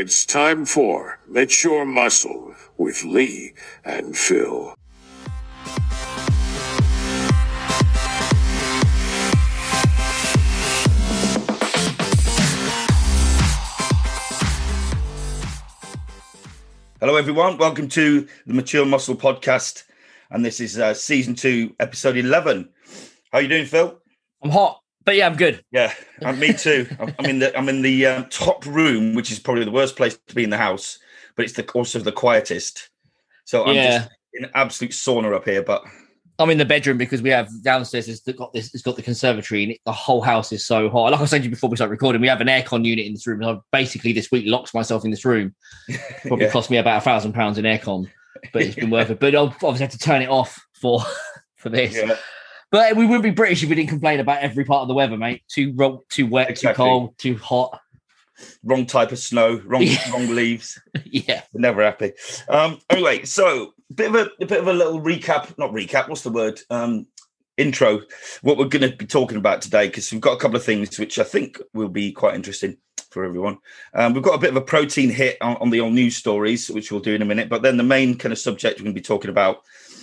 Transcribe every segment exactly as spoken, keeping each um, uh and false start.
It's time for Mature Muscle with Lee and Phil. Hello, everyone. Welcome to the Mature Muscle podcast, and this is uh, season two, episode eleven. How are you doing, Phil? I'm hot, but yeah, I'm good. Yeah, and me too. I'm in the I'm in the um, top room, which is probably the worst place to be in the house, but it's the, also the quietest. So I'm Yeah. just in absolute sauna up here. But I'm in the bedroom because we have downstairs. It's got this. It's got the conservatory, and it, the whole house is so hot. Like I said to you before we start recording, we have an aircon unit in this room. I've basically this week locked myself in this room. Probably Yeah. cost me about a thousand pounds in aircon, but it's been worth it. But I've obviously had to turn it off for for this. Yeah. But we wouldn't be British if we didn't complain about every part of the weather, mate. Too ro- too wet, Exactly. too cold, too hot. Wrong type of snow, wrong Yeah. wrong leaves. Yeah. We're never happy. Um, anyway, so bit of a, a bit of a little recap, not recap. What's the word? Um, intro. What we're going to be talking about today, because we've got a couple of things which I think will be quite interesting for everyone. Um, we've got a bit of a protein hit on, on the old news stories, which we'll do in a minute. But then the main kind of subject we're going to be talking about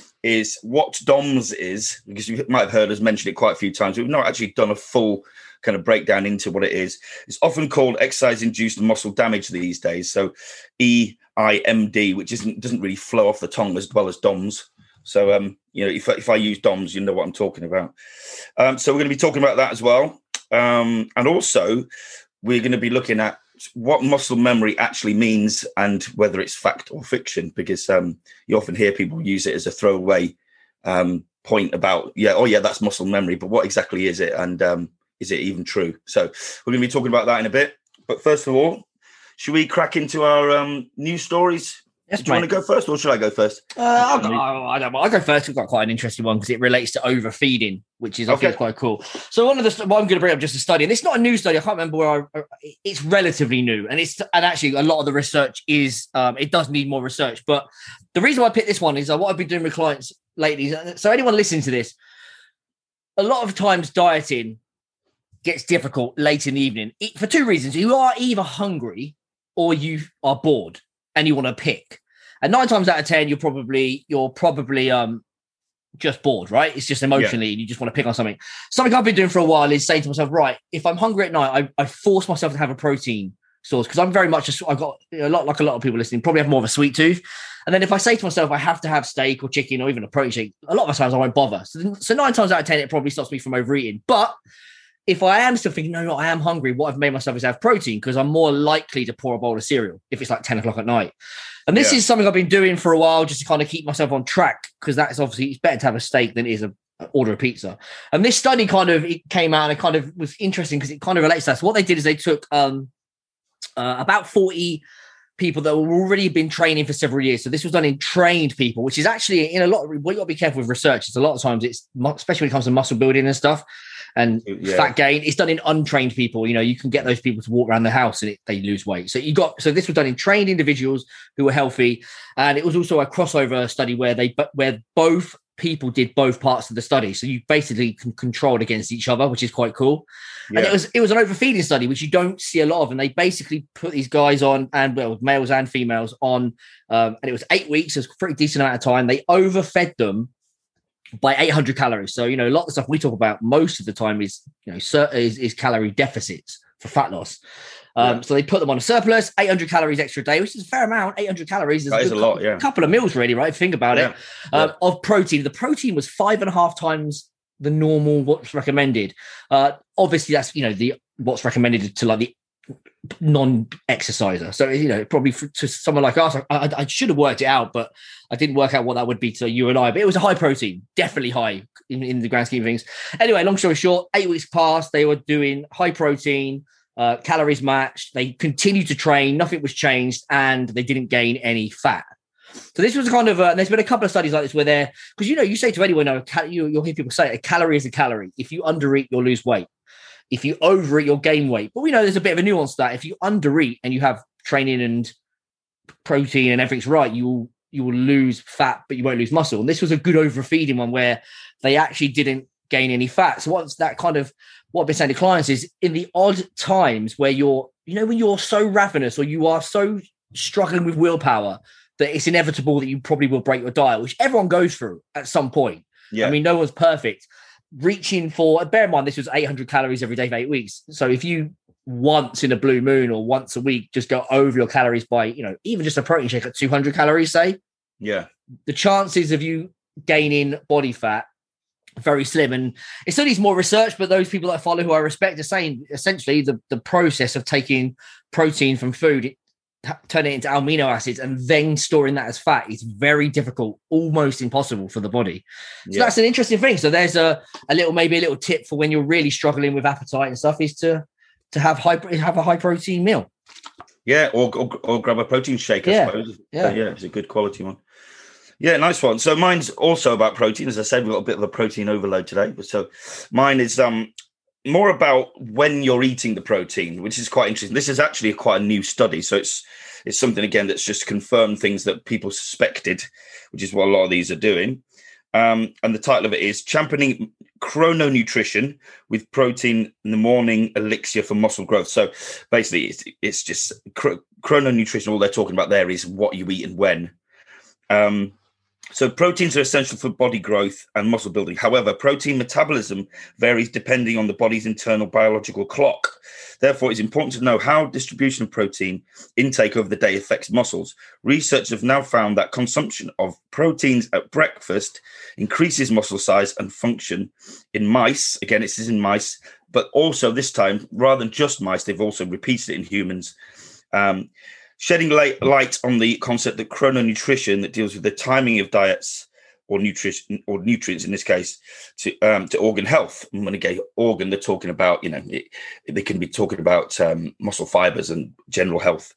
is what D O M S is, because you might have heard us mention it quite a few times. We've not actually done a full kind of breakdown into what it is. It's often called exercise-induced muscle damage these days. So E I M D, which isn't doesn't really flow off the tongue as well as D O M S. So, um, you know, if, if I use D O M S, you know what I'm talking about. Um, so we're going to be talking about that as well. Um, and also, we're going to be looking at what muscle memory actually means and whether it's fact or fiction, because um, you often hear people use it as a throwaway um, point about, yeah, oh, yeah, that's muscle memory. But what exactly is it? And um, is it even true? So we're going to be talking about that in a bit. But first of all, should we crack into our um, news stories? Yes, Do you want to go first or should I go first? Uh, I'll, go, I don't, I'll go first. We've got quite an interesting one because it relates to overfeeding, which is I Okay. think is quite cool. So one of the what I'm going to bring up just a study, and it's not a new study. I can't remember where I. It's relatively new, and it's and actually a lot of the research is um, it does need more research. But the reason why I picked this one is uh, what I've been doing with clients lately. So anyone listening to this, a lot of times dieting gets difficult late in the evening it, for two reasons. You are either hungry or you are bored, and you want to pick. And nine times out of ten, you're probably you're probably um just bored, right? It's just emotionally, yeah. You just want to pick on something. Something I've been doing for a while is saying to myself, right, if I'm hungry at night, I, I force myself to have a protein source because I'm very much a, I've got a lot like a lot of people listening, probably have more of a sweet tooth. And then if I say to myself, I have to have steak or chicken or even a protein shake, a lot of the times I won't bother. So, so nine times out of ten, it probably stops me from overeating. But if I am still thinking, no, no, I am hungry, what I've made myself is have protein because I'm more likely to pour a bowl of cereal if it's like ten o'clock at night. And this Yeah. is something I've been doing for a while just to kind of keep myself on track because that's obviously, it's better to have a steak than it is a order a pizza. And this study kind of it came out and it kind of was interesting because it kind of relates to that. So what they did is they took um, uh, about forty people that were already been training for several years. So this was done in trained people, which is actually in a lot of, what you got to be careful with research. It's a lot of times it's, especially when it comes to muscle building and stuff and Yeah. fat gain, it's done in untrained people. You know, you can get those people to walk around the house and it, they lose weight. So you got, so this was done in trained individuals who were healthy. And it was also a crossover study where they, where both people did both parts of the study. So you basically can control against each other, which is quite cool. Yeah. And it was it was an overfeeding study, which you don't see a lot of. And they basically put these guys on, and well, males and females on, um, and it was eight weeks. It was a pretty decent amount of time. They overfed them by eight hundred calories. So, you know, a lot of the stuff we talk about most of the time is, you know, is, is calorie deficits for fat loss. Um, Yeah. So they put them on a surplus, eight hundred calories extra a day, which is a fair amount. eight hundred calories is That a, is good a lot, couple, yeah. couple of meals, really, right? Think about Yeah. it. Um, Yeah. Of protein. The protein was five and a half times the normal, what's recommended. Uh, obviously, that's, you know, the what's recommended to like the non-exerciser. So, you know, probably for, to someone like us, I, I, I should have worked it out, but I didn't work out what that would be to you and I. But it was a high protein, definitely high in, in the grand scheme of things. Anyway, long story short, eight weeks passed. They were doing high protein, uh, calories matched. They continued to train. Nothing was changed, and they didn't gain any fat. So this was kind of, a, there's been a couple of studies like this where they're, because, you know, you say to anyone, no, you, you'll hear people say a calorie is a calorie. If you undereat, you'll lose weight. If you overeat, you'll gain weight. But we know there's a bit of a nuance to that. If you undereat and you have training and protein and everything's right, you will, you will lose fat, but you won't lose muscle. And this was a good overfeeding one where they actually didn't gain any fat. So what's that kind of, what I've been saying to clients is in the odd times where you're you know, when you're so ravenous or you are so struggling with willpower that it's inevitable that you probably will break your diet, which everyone goes through at some point. Yeah. I mean, no one's perfect. Reaching for, bear in mind, this was eight hundred calories every day for eight weeks. So if you once in a blue moon or once a week just go over your calories by, you know, even just a protein shake at two hundred calories, say, yeah, the chances of you gaining body fat are very slim. And it still needs more research, but those people that I follow who I respect are saying essentially the, the process of taking protein from food, it, turn it into amino acids and then storing that as fat is very difficult, almost impossible for the body. So yeah. That's an interesting thing. So there's a, a little, maybe a little tip for when you're really struggling with appetite and stuff is to, to have high, have a high protein meal. Yeah. Or, or, or grab a protein shake, I yeah. suppose. Yeah. But yeah. It's a good quality one. Yeah. Nice one. So mine's also about protein. As I said, we've got a bit of a protein overload today. So mine is, um, more about when you're eating the protein, which is quite interesting. This is actually quite a new study. So it's it's something, again, that's just confirmed things that people suspected, which is what a lot of these are doing. Um, and the title of it is Championing Chrononutrition with Protein in the Morning Elixir for Muscle Growth. So basically, it's, it's just chrononutrition. All they're talking about there is what you eat and when. Um, So proteins are essential for body growth and muscle building. However, protein metabolism varies depending on the body's internal biological clock. Therefore, it's important to know how distribution of protein intake over the day affects muscles. Researchers have now found that consumption of proteins at breakfast increases muscle size and function in mice. Again, this is in mice, but also this time, rather than just mice, they've also repeated it in humans. Um, Shedding light, light on the concept that chrononutrition, that deals with the timing of diets or nutrition or nutrients in this case to um, to organ health. And when again organ, they're talking about, you know, it, they can be talking about um, muscle fibers and general health.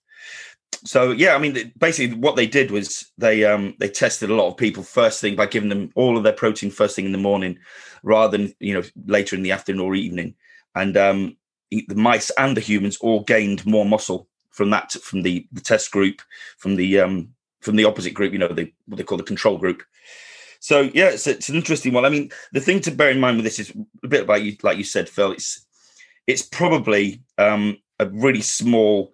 So yeah, I mean, basically what they did was they um, they tested a lot of people first thing by giving them all of their protein first thing in the morning, rather than, you know, later in the afternoon or evening. And um, the mice and the humans all gained more muscle from that, from the, the test group, from the um, from the opposite group, you know, the, what they call the control group. So yeah, it's, it's an interesting one. I mean, the thing to bear in mind with this is a bit about you, like you said, Phil. It's it's probably um, a really small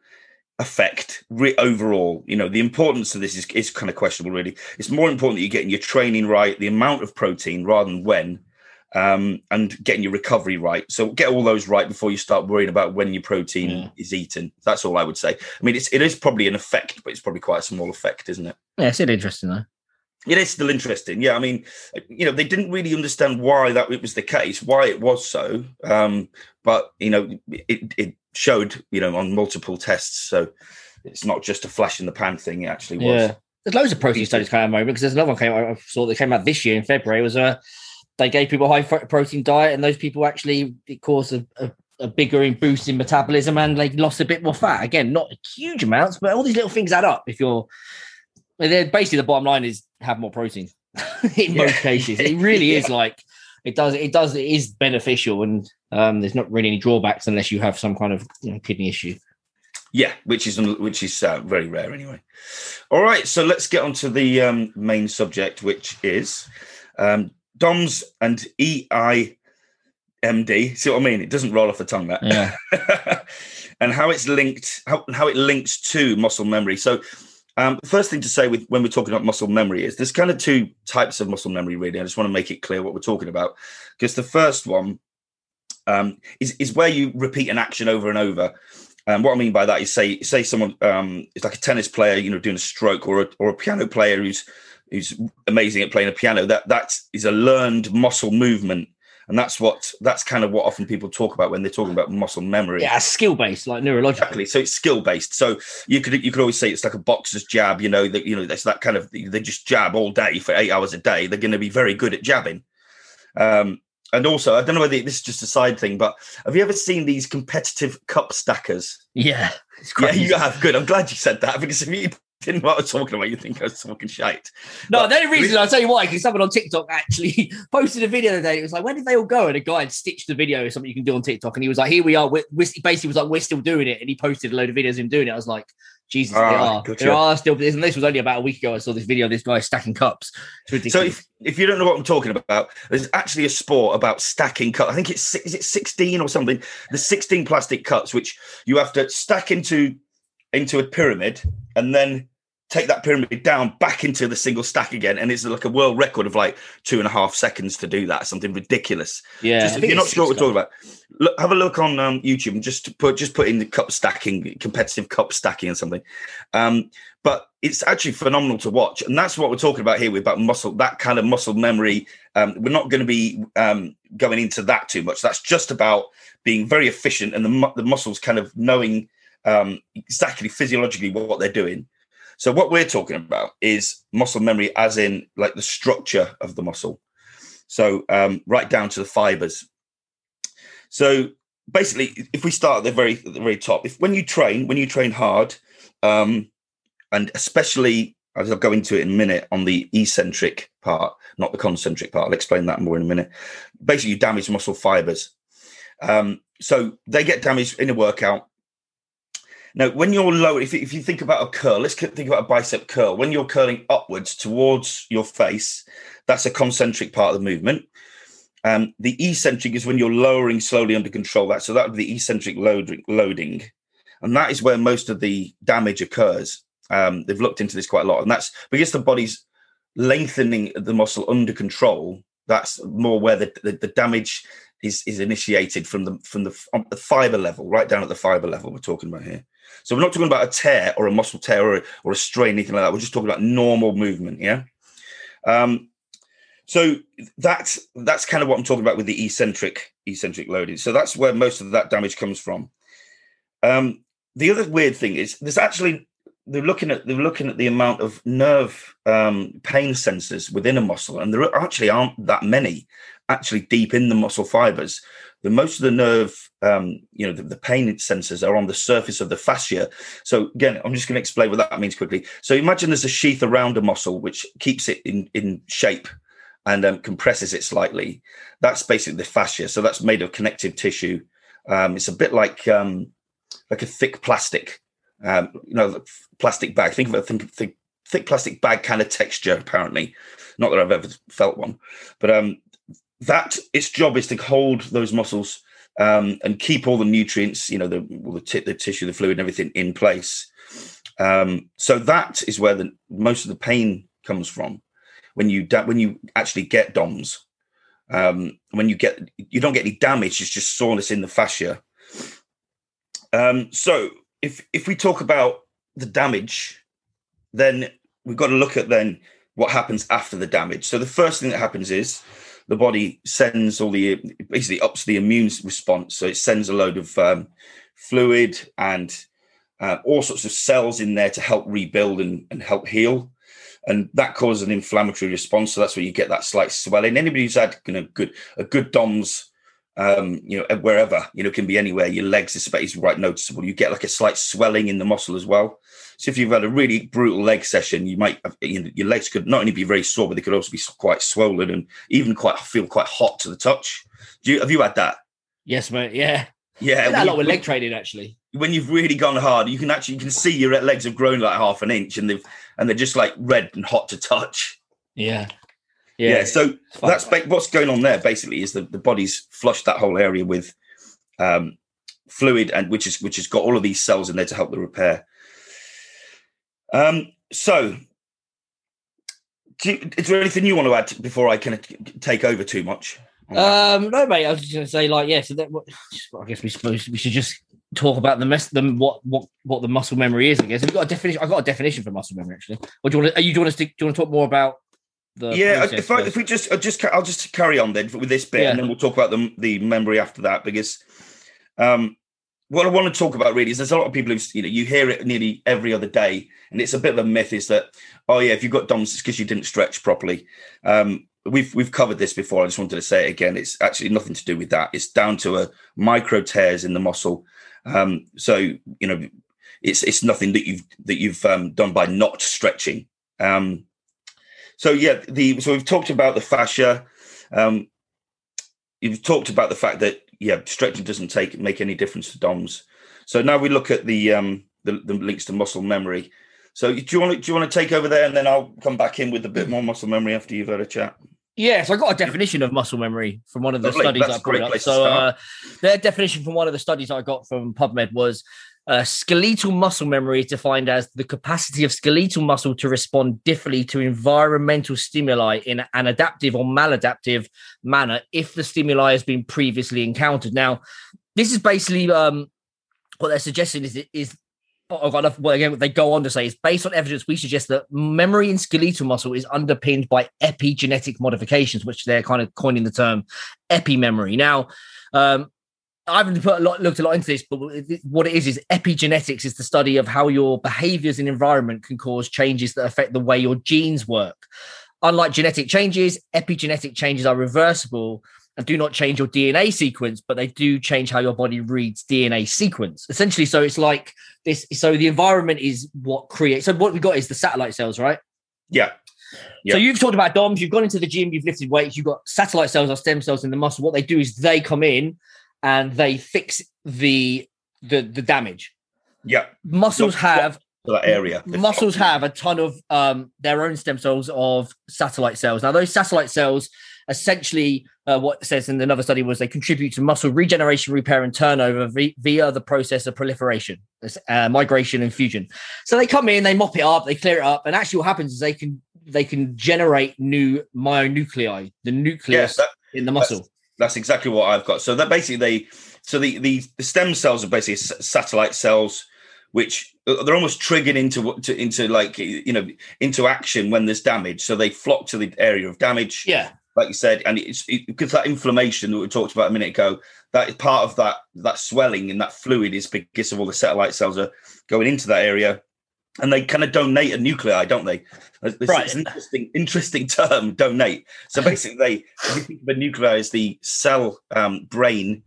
effect re- overall. You know, the importance of this is is kind of questionable. Really, it's more important that you're getting your training right, the amount of protein rather than when. Um, and getting your recovery right. So get all those right before you start worrying about when your protein yeah. is eaten. That's all I would say. I mean, it's, it is probably an effect, but it's probably quite a small effect, isn't it? Yeah, it's still interesting though. It is still interesting. Yeah, I mean, you know, they didn't really understand why that it was the case, why it was so. Um, but, you know, it, it showed, you know, on multiple tests. So it's not just a flash in the pan thing. It actually was. Yeah. There's loads of protein studies coming out at the moment, because there's another one came out, I saw that came out this year in February. It was a, they gave people a high protein diet, and those people actually, it caused a, a, a bigger boost in metabolism, and they lost a bit more fat. Again, not huge amounts, but all these little things add up. If you're, basically the bottom line is have more protein in yeah. most cases. It really yeah. is like, it does, it does, it is beneficial, and um, there's not really any drawbacks unless you have some kind of, you know, kidney issue. Yeah, which is which is uh, very rare anyway. All right, so let's get on to the um, main subject, which is um, D O M S and E I M D. See what I mean? It doesn't roll off the tongue, that. Yeah. And how it's linked, how, how it links to muscle memory. So um, the first thing to say with when we're talking about muscle memory is there's kind of two types of muscle memory, really. I just want to make it clear what we're talking about, because the first one um, is, is where you repeat an action over and over. And what I mean by that is, say, say someone um, is like a tennis player, you know, doing a stroke, or a, or a piano player who's who's amazing at playing a piano. That that is a learned muscle movement, and that's what that's kind of what often people talk about when they're talking about muscle memory. Yeah, skill based, like neurological. Exactly. So it's skill based. So you could you could always say it's like a boxer's jab. You know that you know that's that kind of, they just jab all day for eight hours a day. They're going to be very good at jabbing. Um, and also, I don't know whether this is just a side thing, but have you ever seen these competitive cup stackers? Yeah, it's crazy. Yeah, you have. Good. I'm glad you said that, because if you didn't know what I was talking about, you think I was talking shite. No, but the only reason, I'll tell you why, because someone on TikTok actually posted a video the other day. It was like, where did they all go? And a guy had stitched the video or something you can do on TikTok. And he was like, here we are. We're, we're, basically was like, we're still doing it. And he posted a load of videos of him doing it. I was like, Jesus, Ah, they are. gotcha. There are still, and this was only about a week ago. I saw this video of this guy stacking cups. It's ridiculous. So if, if you don't know what I'm talking about, there's actually a sport about stacking cups. I think it's is it sixteen or something. There's sixteen plastic cups which you have to stack into into a pyramid and then take that pyramid down back into the single stack again, and it's like a world record of like two and a half seconds to do that. Something ridiculous. Yeah, just if you're not sure what we're talking about, look, have a look on um, YouTube and just put just put in the cup stacking, competitive cup stacking, or something. Um, but it's actually phenomenal to watch, and that's what we're talking about here. With about muscle, that kind of muscle memory. Um, we're not going to be um, going into that too much. That's just about being very efficient and the mu- the muscles kind of knowing um, exactly physiologically what they're doing. So what we're talking about is muscle memory, as in like the structure of the muscle. So um, right down to the fibers. So basically, if we start at the very, at the very top, if when you train, when you train hard, um, and especially, as I'll go into it in a minute, on the eccentric part, not the concentric part, I'll explain that more in a minute. Basically, you damage muscle fibers. Um, so they get damaged in a workout. Now, when you're low, if, if you think about a curl, let's think about a bicep curl. When you're curling upwards towards your face, that's a concentric part of the movement. Um, the eccentric is when you're lowering slowly under control. That so that would be the eccentric loading, loading, and that is where most of the damage occurs. Um, they've looked into this quite a lot, and that's because the body's lengthening the muscle under control. That's more where the, the, the damage is is initiated from the from the, on the fiber level, right down at the fiber level. We're talking about here. So we're not talking about a tear or a muscle tear or, or a strain, anything like that. We're just talking about normal movement, yeah? Um, so that's that's kind of what I'm talking about with the eccentric eccentric loading. So that's where most of that damage comes from. Um, the other weird thing is there's actually they're looking at they're looking at the amount of nerve um, pain sensors within a muscle, and there actually aren't that many actually deep in the muscle fibers. The most of the nerve, um, you know, the, the pain sensors are on the surface of the fascia. So again, I'm just going to explain what that means quickly. So imagine there's a sheath around a muscle which keeps it in, in shape and um, compresses it slightly. That's basically the fascia. So that's made of connective tissue. Um, it's a bit like um, like a thick plastic, um, you know, plastic bag. Think of a think, think, thick plastic bag kind of texture. Apparently, not that I've ever felt one, but um. That its job is to hold those muscles um, and keep all the nutrients, you know, the the, t- the tissue, the fluid, and everything in place. Um, so that is where the most of the pain comes from when you da- when you actually get D O M S. Um, when you get you don't get any damage; it's just soreness in the fascia. Um, so if if we talk about the damage, then we've got to look at then what happens after the damage. So the first thing that happens is the body sends all the, basically ups the immune response. So it sends a load of um, fluid and uh, all sorts of cells in there to help rebuild and, and help heal. And that causes an inflammatory response. So that's where you get that slight swelling. Anybody who's had you know, good a good D O M S, um, you know, wherever, you know, can be anywhere. Your legs is right noticeable. You get like a slight swelling in the muscle as well. So if you've had a really brutal leg session, you might have, you know, your legs could not only be very sore, but they could also be quite swollen and even quite feel quite hot to the touch. Do you have you had that? Yes, mate. Yeah, yeah. I did that a lot with when, leg training actually. When you've really gone hard, you can actually you can see your legs have grown like half an inch, and they've and they're just like red and hot to touch. Yeah, yeah. yeah so that's ba- what's going on there. Basically, is the, the body's flushed that whole area with um, fluid, and which is which has got all of these cells in there to help the repair. Um, so, do you, is there anything you want to add before I kind of take over too much? Um, no, mate. I was just going to say, like, yeah. So that, I guess we suppose we should just talk about the mess, the what, what, what the muscle memory is. I guess we've got a definition. I got a definition for muscle memory actually. Or do you want to? Are you do you want to? Do you want to talk more about the? Yeah, if I, if we just, I'll just, I'll just carry on then with this bit, yeah. And then we'll talk about the the memory after that because, um. What I want to talk about really is there's a lot of people who, you know, you hear it nearly every other day. And it's a bit of a myth is that, oh, yeah, if you've got D O M S, it's because you didn't stretch properly. Um, we've we've covered this before. I just wanted to say it again. It's actually nothing to do with that. It's down to a micro tears in the muscle. Um, so, you know, it's it's nothing that you've that you've um, done by not stretching. Um, so, yeah, the so we've talked about the fascia. Um, you've talked about the fact that, yeah, stretching doesn't take make any difference to D O M S. So now we look at the um, the, the links to muscle memory. So do you want to do you want to take over there, and then I'll come back in with a bit more muscle memory after you've had a chat. Yeah, so I got a definition of muscle memory from one of the Lovely. studies That's I brought up. place So uh, their definition from one of the studies I got from PubMed was uh, skeletal muscle memory is defined as the capacity of skeletal muscle to respond differently to environmental stimuli in an adaptive or maladaptive manner if the stimuli has been previously encountered. Now, this is basically um, what they're suggesting is is Oh, God, well, again, what they go on to say is based on evidence, we suggest that memory in skeletal muscle is underpinned by epigenetic modifications, which they're kind of coining the term epimemory. Now, um, I haven't put a lot, looked a lot into this, but what it is is epigenetics is the study of how your behaviors and environment can cause changes that affect the way your genes work. Unlike genetic changes, epigenetic changes are reversible and do not change your D N A sequence, but they do change how your body reads D N A sequence. Essentially, so it's like this. So the environment is what creates. So what we got is the satellite cells, right? Yeah. yeah. So you've talked about D O Ms. You've gone into the gym. You've lifted weights. You've got satellite cells or stem cells in the muscle. What they do is they come in and they fix the the the damage. Yeah. Muscles have that area. Muscles have a ton of um, their own stem cells of satellite cells. Now, those satellite cells. Essentially, uh, what it says in another study was they contribute to muscle regeneration, repair, and turnover v- via the process of proliferation, uh, migration, and fusion. So they come in, they mop it up, they clear it up, and actually, what happens is they can they can generate new myonuclei, the nucleus yeah, that, in the muscle. That's, that's exactly what I've got. So that basically they, so the the, the stem cells are basically s- satellite cells, which they're almost triggered into to, into like you know into action when there's damage. So they flock to the area of damage. Yeah. Like you said, and it's it, because that inflammation that we talked about a minute ago, that is part of that that swelling and that fluid is because of all the satellite cells are going into that area, and they kind of donate a nuclei, don't they? It's, right. It's an interesting, interesting term, donate. So basically, they if you think of a nuclei as the cell um, brain,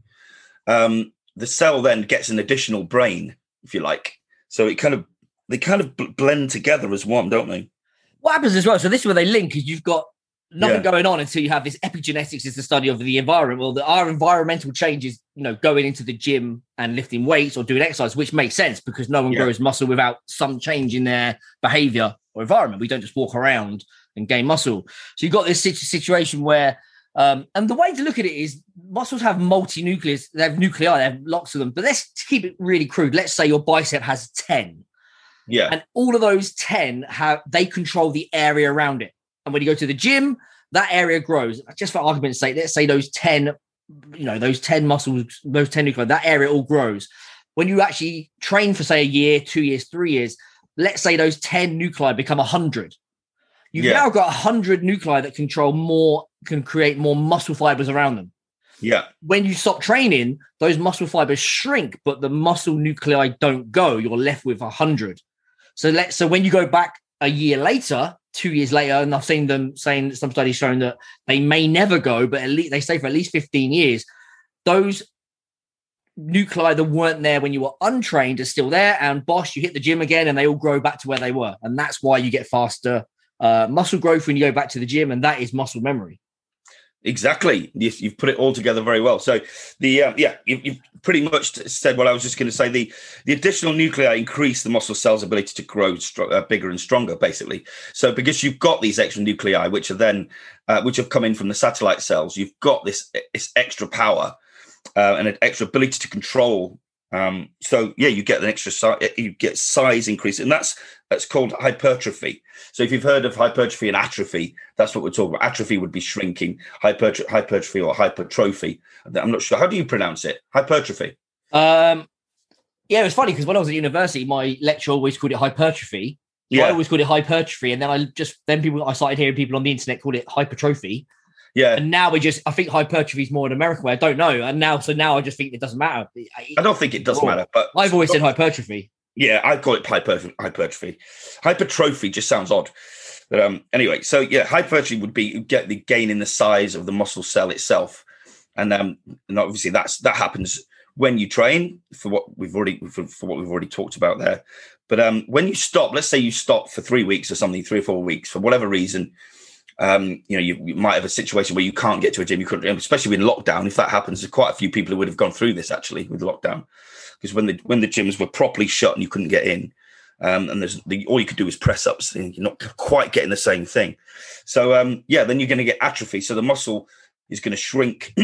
um, the cell then gets an additional brain, if you like. So it kind of they kind of blend together as one, don't they? What happens as well? So this is where they link is you've got. Nothing yeah. going on until you have this epigenetics is the study of the environment. Well, the, our environmental changes, you know, going into the gym and lifting weights or doing exercise, which makes sense because no one yeah. grows muscle without some change in their behavior or environment. We don't just walk around and gain muscle. So you've got this situation where, um, and the way to look at it is muscles have multi-nucleus, they have nuclei, they have lots of them, but let's keep it really crude. Let's say your bicep has ten. Yeah. And all of those ten have, they control the area around it. And when you go to the gym, that area grows. Just for argument's sake, let's say those ten, you know, those ten muscles, those ten nuclei, that area all grows. When you actually train for, say, a year, two years, three years, let's say those ten nuclei become one hundred. You've yeah. now got one hundred nuclei that control more, can create more muscle fibers around them. Yeah. When you stop training, those muscle fibers shrink, but the muscle nuclei don't go. You're left with one hundred. So let's, so when you go back a year later, two years later, and I've seen them saying some studies showing that they may never go, but at least they stay for at least fifteen years. Those nuclei that weren't there when you were untrained are still there. And bosh, you hit the gym again and they all grow back to where they were. And that's why you get faster uh, muscle growth when you go back to the gym. And that is muscle memory. Exactly. You've, you've put it all together very well. So the uh, yeah, you've, you've pretty much said what I was just going to say. The the additional nuclei increase the muscle cell's ability to grow str- uh, bigger and stronger, basically. So because you've got these extra nuclei, which are then uh, which have come in from the satellite cells, you've got this this extra power uh, and an extra ability to control. Um, so yeah, you get an extra size, you get size increase, and that's that's called hypertrophy. So if you've heard of hypertrophy and atrophy, that's what we're talking about. Atrophy would be shrinking, hypertrophy, hypertrophy or hypertrophy. I'm not sure. How do you pronounce it? Hypertrophy. Um, yeah, it was funny because when I was at university, my lecturer always called it hypertrophy. So yeah. I always called it hypertrophy, and then I just then people I started hearing people on the internet call it hypertrophy. Yeah. And now we just, I think hypertrophy is more an American way. I don't know. And now, so now I just think it doesn't matter. I don't think it does oh, matter, but I've always said hypertrophy. Yeah, I call it hyper, hypertrophy. Hypertrophy just sounds odd. But um, anyway, so yeah, hypertrophy would be get the gain in the size of the muscle cell itself. And um, and obviously that's that happens when you train for what we've already for, for what we've already talked about there. But um, when you stop, let's say you stop for three weeks or something, three or four weeks, for whatever reason, Um, you know, you, you might have a situation where you can't get to a gym. You couldn't, especially in lockdown. If that happens, there's quite a few people who would have gone through this actually with lockdown. because when the when the gyms were properly shut and you couldn't get in, um, and there's the all you could do was press ups, and you're not quite getting the same thing. So um, yeah, then you're going to get atrophy. So the muscle is going to shrink.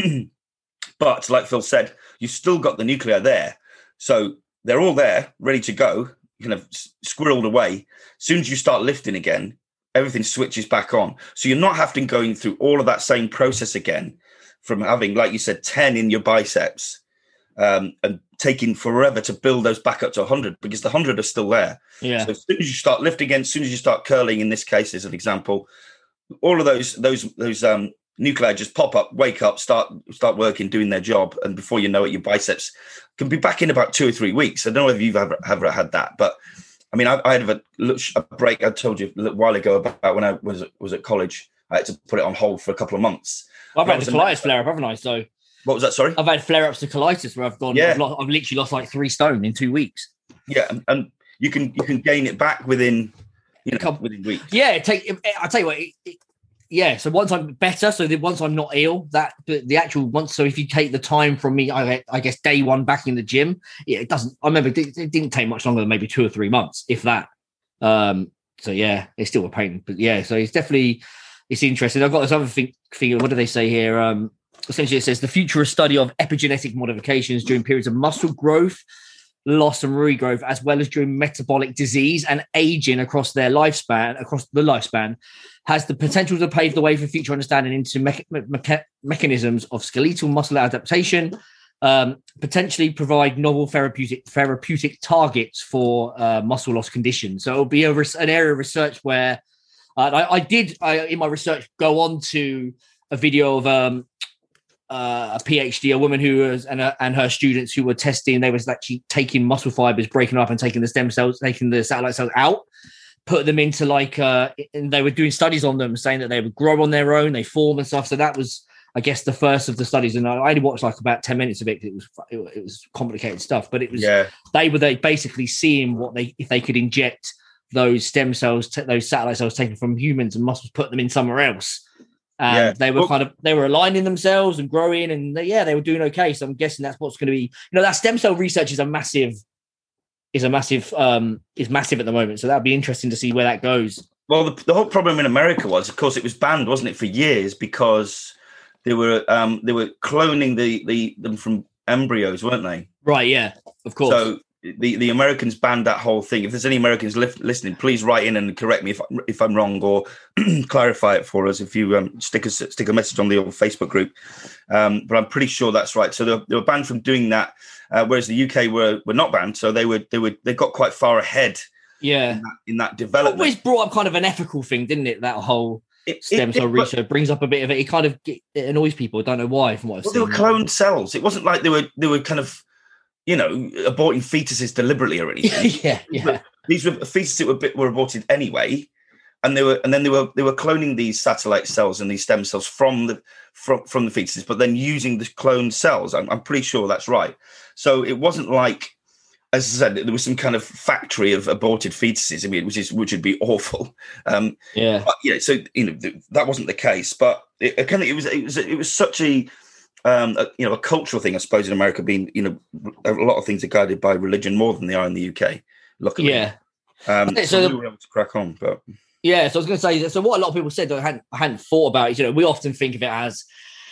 But like Phil said, you've still got the nuclei there, so they're all there, ready to go, kind of squirreled away. As soon as you start lifting again, everything switches back on. So you're not having going through all of that same process again from having, like you said, ten in your biceps um, and taking forever to build those back up to one hundred, because the one hundred are still there. Yeah. So as soon as you start lifting again, as soon as you start curling, in this case, as an example, all of those those those um, nuclei just pop up, wake up, start start working, doing their job, and before you know it, your biceps can be back in about two or three weeks. I don't know if you've ever, ever had that, but I mean, I, I had a, a break. I told you a little while ago about when I was was at college. I had to put it on hold for a couple of months. I've had the colitis flare up, haven't I? So what was that? Sorry, I've had flare ups to colitis where I've gone. Yeah. I've, lost, I've literally lost like three stone in two weeks. Yeah, and, and you can you can gain it back within you know within weeks. Yeah, it take. I tell you what. It, it, yeah, so once I'm better, so the, once I'm not ill, that the, the actual once. So if you take the time from me, I, I guess day one back in the gym, yeah, it doesn't. I remember it, it didn't take much longer than maybe two or three months, if that. Um, so yeah, it's still a pain, but yeah, so it's definitely it's interesting. I've got this other thing. thing what do they say here? Um, essentially, it says the futurist study of epigenetic modifications during periods of muscle growth, loss, and regrowth, as well as during metabolic disease and aging across their lifespan, across the lifespan, has the potential to pave the way for future understanding into mecha- mecha- mechanisms of skeletal muscle adaptation, um, potentially provide novel therapeutic therapeutic targets for uh, muscle loss conditions. So it'll be a res- an area of research where uh, I, I did I, in my research go on to a video of um, uh, a PhD, a woman who was and, uh, and her students who were testing. They was actually taking muscle fibers, breaking up, and taking the stem cells, taking the satellite cells out. Put them into like, uh, and they were doing studies on them, saying that they would grow on their own, they form and stuff. So that was, I guess, the first of the studies. And I only watched like about ten minutes of it. It was it, it was complicated stuff, but it was yeah. they were they basically seeing what they if they could inject those stem cells, t- those satellite cells taken from humans and muscles, put them in somewhere else. And yeah. they were well, kind of they were aligning themselves and growing, and they, yeah, they were doing okay. So I'm guessing that's what's going to be. You know, that stem cell research is a massive. is a massive um is massive at the moment, so that'd be interesting to see where that goes. Well, the, the whole problem in America was, of course, it was banned, wasn't it, for years, because they were um they were cloning the the them from embryos, weren't they? Right, yeah, of course. So the the Americans banned that whole thing. If there's any Americans li- listening, please write in and correct me if if I'm wrong, or clarify it for us if you um, stick a stick a message on the old Facebook group. Um, but I'm pretty sure that's right. So they were, they were banned from doing that. Uh, whereas the U K were were not banned, so they were they were they got quite far ahead. Yeah, in that, in that development, it always brought up kind of an ethical thing, didn't it? That whole it, stem it, cell it, research but, brings up a bit of it. It kind of it annoys people. I don't know why. From what I've well, seen, they were cloned cells. It wasn't like they were they were kind of you know aborting fetuses deliberately or anything. yeah, yeah. These were fetuses that were were aborted anyway. And they were, and then they were, they were cloning these satellite cells and these stem cells from the from from the fetuses, but then using the cloned cells. I'm, I'm pretty sure that's right. So it wasn't like, as I said, there was some kind of factory of aborted fetuses. I mean, which is which would be awful. Um, yeah, but, yeah. So you know th- that wasn't the case, but it, it kind of it was it was it was such a, um, a you know a cultural thing, I suppose, in America. Being you know a lot of things are guided by religion more than they are in the U K. Luckily, yeah. Um, so, so the, we were able to crack on, but. Yeah, so I was going to say, so what a lot of people said that I hadn't, I hadn't thought about is, you know, we often think of it as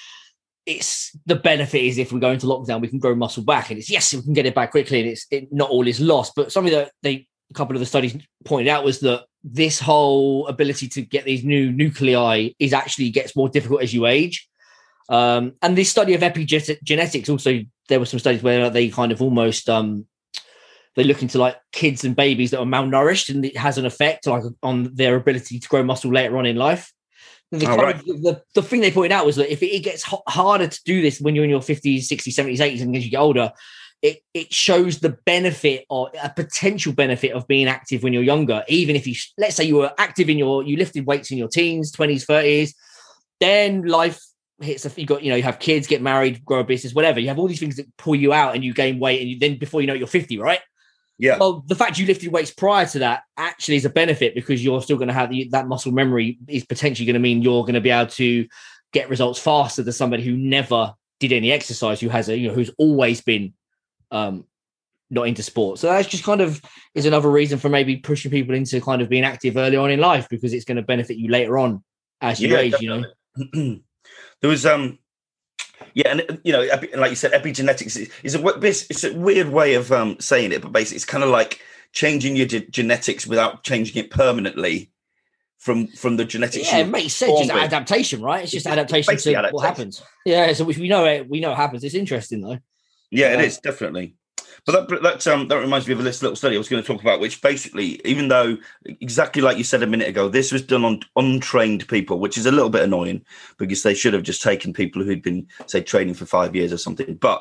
it's the benefit is if we go into lockdown, we can grow muscle back, and it's yes, we can get it back quickly, and it's it, not all is lost. But something that they, a couple of the studies pointed out was that this whole ability to get these new nuclei is actually gets more difficult as you age. Um, and this study of epigenetics also, there were some studies where they kind of almost um, they look into like kids and babies that are malnourished, and it has an effect like on their ability to grow muscle later on in life. The, oh, right. of, the, the thing they pointed out was that if it, it gets h- harder to do this when you're in your fifties, sixties, seventies, eighties, and as you get older, it, it shows the benefit or a potential benefit of being active when you're younger. Even if you, let's say you were active in your, you lifted weights in your teens, twenties, thirties, then life hits, a, you got, you know, you have kids, get married, grow a business, whatever. You have all these things that pull you out and you gain weight, and you, then before you know it, you're fifty, right? Yeah. Well, the fact you lifted weights prior to that actually is a benefit, because you're still going to have the, that muscle memory is potentially going to mean you're going to be able to get results faster than somebody who never did any exercise, who has a, you know, who's always been, um, not into sport. So that's just kind of is another reason for maybe pushing people into kind of being active early on in life, because it's going to benefit you later on as you Yeah, age, definitely. you know. There was um yeah, and you know, epi- like you said, epigenetics is, is a w- it's it's a weird way of um saying it, but basically it's kind of like changing your ge- genetics without changing it permanently from from the genetics. Yeah, you it were makes sense. born Just with. adaptation, right? It's just It's adaptation to basically what adaptation. happens. Yeah, so we know it. We know it happens. It's interesting though. Yeah, it Uh, is definitely. But that but that um that reminds me of this little study I was going to talk about, which basically, even though exactly like you said a minute ago, this was done on untrained people, which is a little bit annoying because they should have just taken people who'd been, say, training for five years or something. But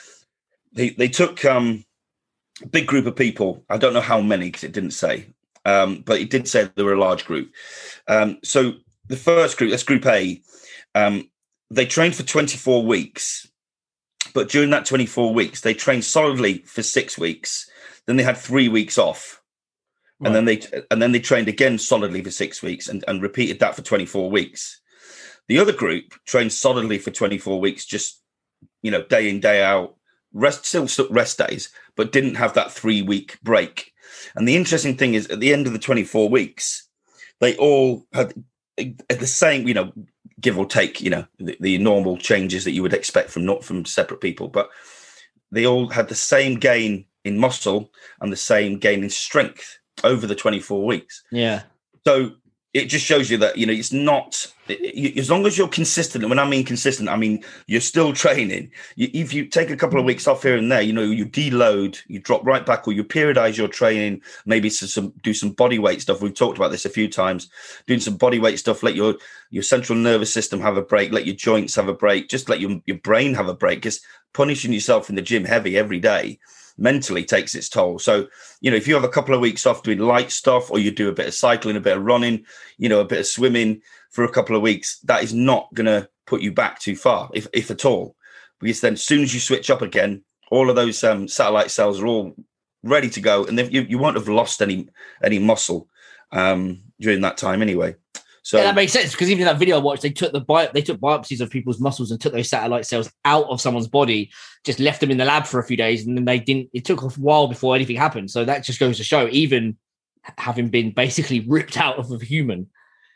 they they took um a big group of people. I don't know how many because it didn't say, um, but it did say that there were a large group. Um, so the first group, that's Group A, um, they trained for twenty-four weeks. But during that twenty-four weeks, they trained solidly for six weeks. Then they had three weeks off, Right. and then they and then they trained again solidly for six weeks, and, and repeated that for twenty-four weeks. The other group trained solidly for twenty-four weeks, just you know, day in day out, rest still rest days, but didn't have that three week break. And the interesting thing is, at the end of the twenty-four weeks, they all had the same, you know, give or take, you know, the, the normal changes that you would expect from not from separate people, but they all had the same gain in muscle and the same gain in strength over the twenty-four weeks. Yeah. So it just shows you that, you know, it's not, it, as long as you're consistent. And when I mean consistent, I mean, you're still training. You, if you take a couple of weeks off here and there, you know, you deload, you drop right back, or you periodize your training, maybe to some, do some body weight stuff. We've talked about this a few times, doing some body weight stuff, let your, your central nervous system have a break, let your joints have a break, just let your, your brain have a break, because punishing yourself in the gym heavy every day mentally takes its toll. So, you know, if you have a couple of weeks off doing light stuff, or you do a bit of cycling, a bit of running, you know, a bit of swimming for a couple of weeks, that is not going to put you back too far, if, if at all. Because then as soon as you switch up again, all of those um, satellite cells are all ready to go. And then you, you won't have lost any, any muscle um, during that time anyway. So yeah, that makes sense, because even in that video I watched, they took the bi- they took biopsies of people's muscles and took those satellite cells out of someone's body, just left them in the lab for a few days, and then they didn't. It took a while before anything happened. So that just goes to show, even having been basically ripped out of a human,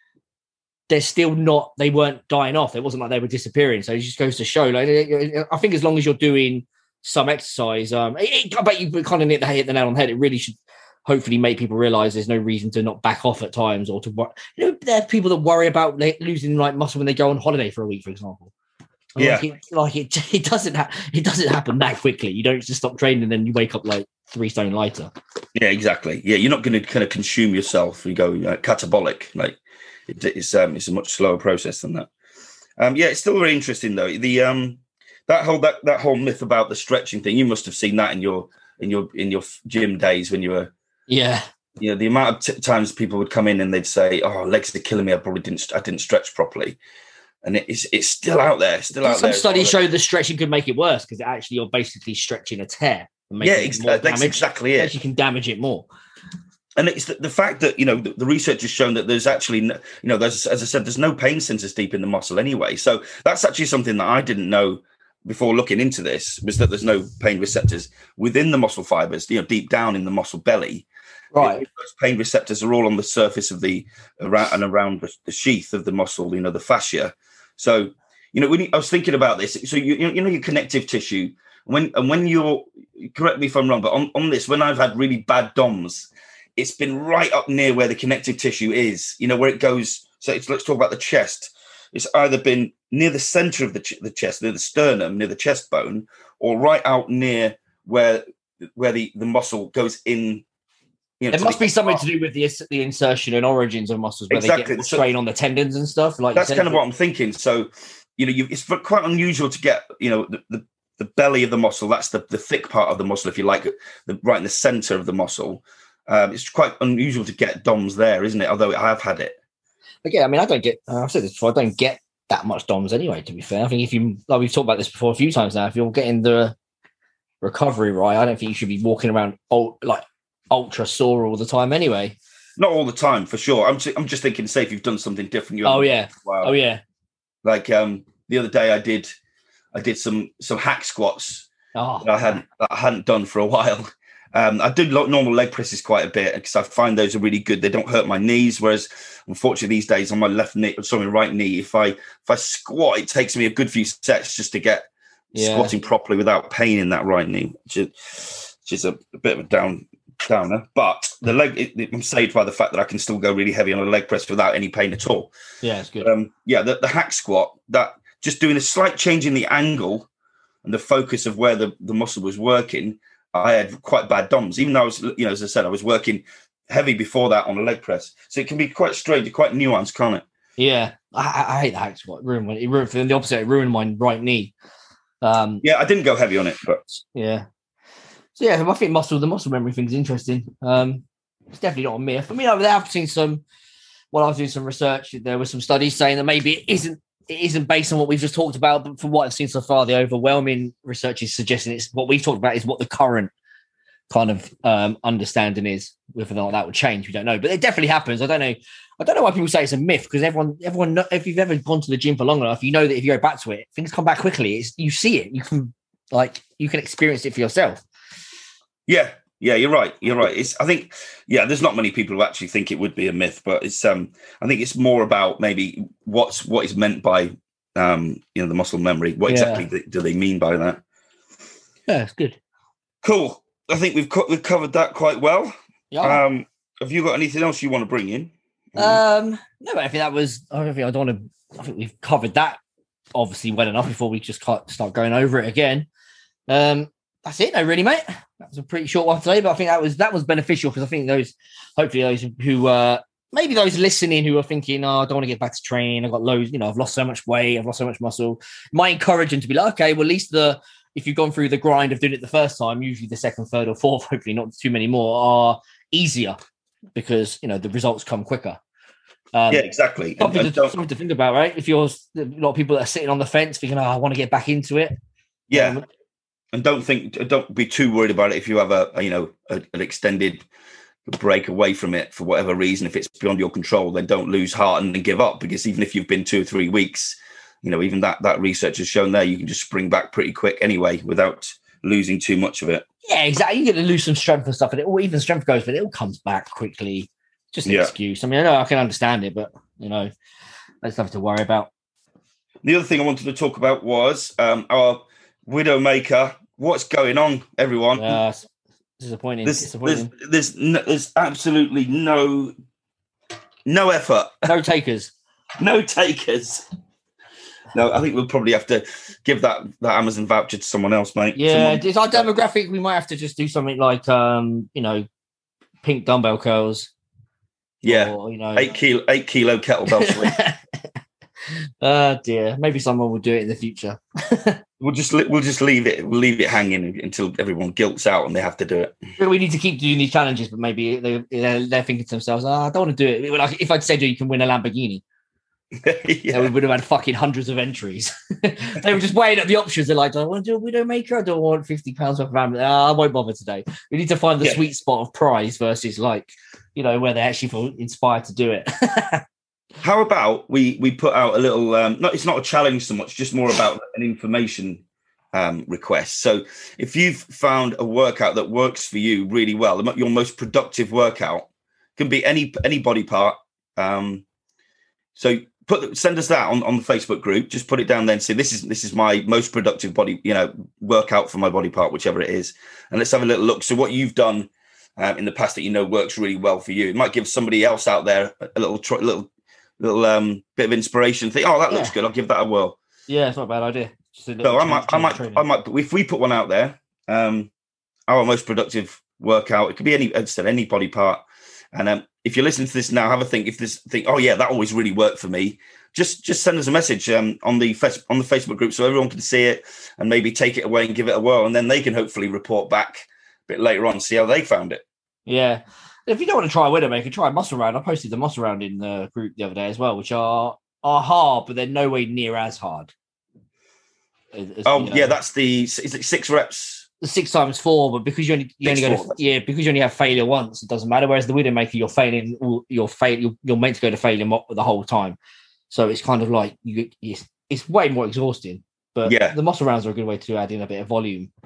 they're still not. They weren't dying off. It wasn't like they were disappearing. So it just goes to show. Like, I think as long as you're doing some exercise, um, it, it, I bet you kind of hit the, hit the nail on the head. It really should hopefully make people realize there's no reason to not back off at times, or to, you know, there are people that worry about like, losing like muscle when they go on holiday for a week, for example. Yeah. Like, it, like it, it doesn't, ha- it doesn't happen that quickly. You don't just stop training and then you wake up like three stone lighter. Yeah, exactly. Yeah, you're not going to kind of consume yourself. You go uh, catabolic. Like it, it's um, it's a much slower process than that. Um, yeah, it's still very interesting though. The um, that whole that that whole myth about the stretching thing. You must have seen that in your in your in your gym days when you were. Yeah. You know, the amount of t- times people would come in and they'd say, "Oh, legs are killing me. I probably didn't. I didn't stretch properly," and it's it's still out there. Still out Some there. Some studies show the stretching could make it worse, because actually you're basically stretching a tear. And Yeah, it ex- more that's damage. exactly it. You can damage it more. And it's the, the fact that, you know, the, the research has shown that there's actually, no, you know, there's, as I said, there's no pain centers deep in the muscle anyway. So that's actually something that I didn't know before looking into this, was that there's no pain receptors within the muscle fibers, you know, deep down in the muscle belly. Right. It, those pain receptors are all on the surface of the, around and around the, the sheath of the muscle, you know, the fascia. So, you know, when you, I was thinking about this, so you, you know, your connective tissue, when, and when you're, correct me if I'm wrong, but on, on this, when I've had really bad D O M S, it's been right up near where the connective tissue is, you know, where it goes. So it's, let's talk about the chest. It's either been near the center of the, ch- the chest, near the sternum, near the chest bone, or right out near where where the, the muscle goes in. You know, It must be something to do with the, the insertion and origins of muscles, where Exactly. they get more So- strain on the tendons and stuff. Like That's you said. kind of what I'm thinking. So, you know, you, it's quite unusual to get, you know, the, the, the belly of the muscle. That's the, the thick part of the muscle, if you like, the, right in the center of the muscle. Um, it's quite unusual to get D O M S there, isn't it? Although I have had it. Again, I mean, I don't get. Uh, I've said this before. I don't get that much D O M S anyway. To be fair, I think if you, like we've talked about this before a few times now, if you're getting the recovery right, I don't think you should be walking around ul- like ultra sore all the time anyway. Not all the time, for sure. I'm I'm just thinking, say if you've done something different. You Oh haven't- yeah. Wow. Oh yeah. Like um, the other day, I did I did some some hack squats, Oh, that I hadn't that I hadn't done for a while. Um, I do lo- normal leg presses quite a bit because I find those are really good. They don't hurt my knees. Whereas, unfortunately, these days on my left knee, sorry, my right knee, if I if I squat, it takes me a good few sets just to get yeah. squatting properly without pain in that right knee, which is, which is a, a bit of a down downer. But the leg, it, it, I'm saved by the fact that I can still go really heavy on a leg press without any pain at all. Yeah, it's good. Um, yeah, the, the hack squat, that just doing a slight change in the angle and the focus of where the, the muscle was working. I had quite bad D O Ms, even though I was, you know, as I said, I was working heavy before that on a leg press. So it can be quite strange, quite nuanced, can't it? Yeah, I, I hate the hack squat. It ruined my, it ruined for the opposite. It ruined my right knee. Um, yeah, I didn't go heavy on it, but yeah. So yeah, I think muscle, the muscle memory thing is interesting. Um, it's definitely not a myth. I mean, I've, I've seen some. While I was doing some research, there were some studies saying that maybe it isn't. It isn't based on what we've just talked about, but from what I've seen so far, the overwhelming research is suggesting it's what we've talked about is what the current kind of um, understanding is. Whether or not that would change, we don't know, but it definitely happens. I don't know. I don't know why people say it's a myth because everyone, everyone, if you've ever gone to the gym for long enough, you know that if you go back to it, things come back quickly. It's you see it, you can like you can experience it for yourself. Yeah, yeah, you're right. You're right. It's I think yeah, there's not many people who actually think it would be a myth, but it's um I think it's more about maybe what's what is meant by um you know the muscle memory. What Yeah. exactly do they mean by that? Yeah, it's good. Cool. I think we've co- we've covered that quite well. Yeah. Um, have you got anything else you want to bring in? Um, no, I think that was. I don't think I don't want to. I think we've covered that obviously well enough before we just can't start going over it again. Um, that's it, no, really, mate. That was a pretty short one today, but I think that was that was beneficial because I think those, hopefully, those who uh maybe those listening who are thinking, oh, I don't want to get back to training. I've got loads, you know, I've lost so much weight, I've lost so much muscle. Might encourage them to be like, okay, well, at least the if you've gone through the grind of doing it the first time, usually the second, third, or fourth, hopefully not too many more, are easier because you know the results come quicker. Um, yeah, exactly. Something, And- and to, don't- something to think about, right? If you're a lot of people that are sitting on the fence thinking, oh, I want to get back into it. yeah, Um, and don't think, don't be too worried about it if you have a, a you know a, an extended break away from it for whatever reason. If it's beyond your control, then don't lose heart and give up because even if you've been two or three weeks, you know even that that research has shown there you can just spring back pretty quick anyway without losing too much of it. Yeah, exactly. You're going to lose some strength and stuff, and it all even strength goes, but it all comes back quickly. Just an Yeah. excuse. I mean, I know I can understand it, but you know, there's nothing to worry about. The other thing I wanted to talk about was um, our Widowmaker. What's going on, everyone? Yeah, it's disappointing. There's, disappointing. there's, there's, no, there's absolutely no, no effort, No takers. no takers. No, I think we'll probably have to give that, that Amazon voucher to someone else, mate. Yeah, Someone- it's our demographic. We might have to just do something like, um, you know, pink dumbbell curls. yeah. Or, you know, Eight kilo, eight kilo kettlebell swing. Oh dear. Maybe someone will do it in the future. We'll just we'll just leave it we'll leave it hanging until everyone guilts out and they have to do it. We need to keep doing these challenges, but maybe they, they're, they're thinking to themselves, oh, I don't want to do it. Like if I'd said you can win a Lamborghini, yeah. we would have had fucking hundreds of entries. They were just weighing up the options. They're like, do I want to do a Widowmaker? I don't want fifty pounds worth of Amazon. Oh, I won't bother today. We need to find the Yeah. sweet spot of prize versus like, you know, where they actually feel inspired to do it. How about we we put out a little um not it's not a challenge so much, just more about an information um request. So if you've found a workout that works for you really well, your most productive workout can be any any body part. Um so put send us that on, on the Facebook group. Just put it down there and say this is this is my most productive body, you know, workout for my body part, whichever it is. And let's have a little look. So what you've done um, in the past that you know works really well for you. It might give somebody else out there a little tr- little little um bit of inspiration. Think, oh, that looks Yeah. good. I'll give that a whirl. Yeah, it's not a bad idea. Just a little So I change- might, I change might, of training. I might. If we put one out there, um, our most productive workout, it could be any, as I said, any body part. And um, if you listen to this now, have a think. If this think, oh yeah, that always really worked for me. Just, just send us a message um, on the face, on the Facebook group so everyone can see it and maybe take it away and give it a whirl, and then they can hopefully report back a bit later on, see how they found it. Yeah. If you don't want to try a Widowmaker, try a muscle round. I posted the muscle round in the group the other day as well, which are are hard, but they're nowhere near as hard. As- as, Oh you know, yeah, that's the is it six reps? the six times four, but because you only you only Six go four, to that's- yeah, because you only have failure once, it doesn't matter. Whereas the Widowmaker, you're failing, all- you're fail, you're, you're meant to go to failure mo- the whole time. So it's kind of like you, it's, it's way more exhausting. But Yeah. the muscle rounds are a good way to add in a bit of volume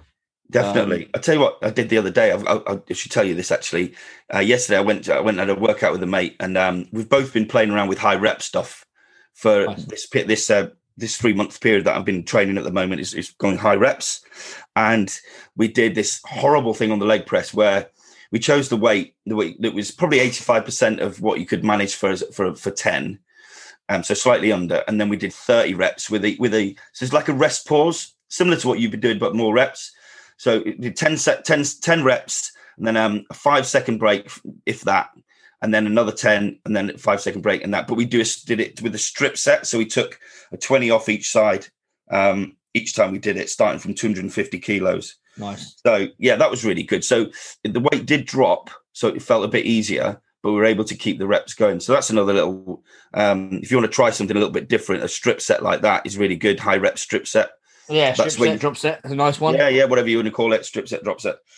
Definitely. Um, I tell you what I did the other day. I, I, I should tell you this actually. Uh, yesterday, I went. I went and had a workout with a mate, and um, we've both been playing around with high rep stuff for nice. this this uh, this three month period that I've been training at the moment. Is, is going high reps, and we did this horrible thing on the leg press where we chose the weight. The weight that was probably eighty five percent of what you could manage for for for ten, um, so slightly under. And then we did thirty reps with a with a. So it's like a rest pause, similar to what you've been doing, but more reps. So ten, set, ten, ten reps, and then um, a five second break, if that, and then another ten, and then a five second break, and that. But we do did it with a strip set, so we took a twenty off each side um, each time we did it, starting from two hundred fifty kilos. Nice. So yeah, that was really good. So the weight did drop, so it felt a bit easier, but we were able to keep the reps going. So that's another little. Um, if you want to try something a little bit different, a strip set like that is really good. High rep strip set. Yeah, strip set, you, drop set. That's a nice one. Yeah, yeah, whatever you want to call it. Strip set, drop set.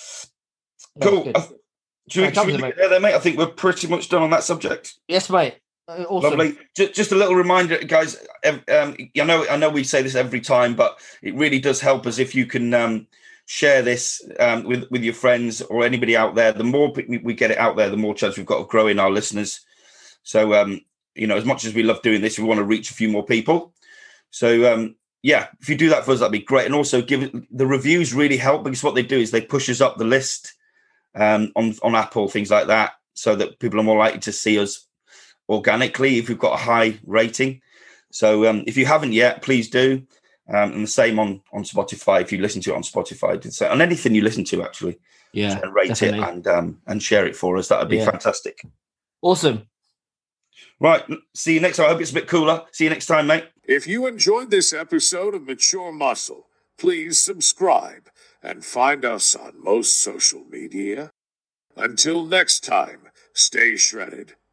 Cool. Uh, should we, should we get there, mate? I think we're pretty much done on that subject. Yes, mate. Uh, awesome. Lovely. Just, just a little reminder, guys. Um, I know, I know, we say this every time, but it really does help us if you can um, share this um, with with your friends or anybody out there. The more we, we get it out there, the more chance we've got of growing our listeners. So, um, you know, as much as we love doing this, we want to reach a few more people. So. Um, Yeah, if you do that for us, that'd be great. And also, give the reviews really help because what they do is they push us up the list um, on on Apple, things like that, so that people are more likely to see us organically if we've got a high rating. So um, if you haven't yet, please do. Um, and the same on on Spotify if you listen to it on Spotify. So on anything you listen to, actually, yeah, rate definitely. it and um, and share it for us. That would be yeah. fantastic. Awesome. Right. See you next time. I hope it's a bit cooler. See you next time, mate. If you enjoyed this episode of Mature Muscle, please subscribe and find us on most social media. Until next time, stay shredded.